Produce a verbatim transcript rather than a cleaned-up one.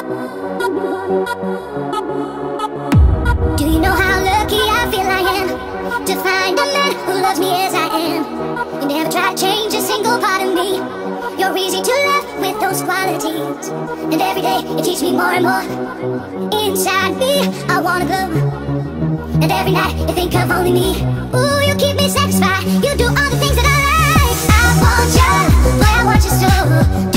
Do you know how lucky I feel I am to find a man who loves me as I am? You never try to change a single part of me. You're easy to love with those qualities, and every day it teaches me more and more. Inside me, I wanna glow, and every night you think of only me. Ooh, you keep me satisfied. You do all the things that I like. I want you, boy, I want you so.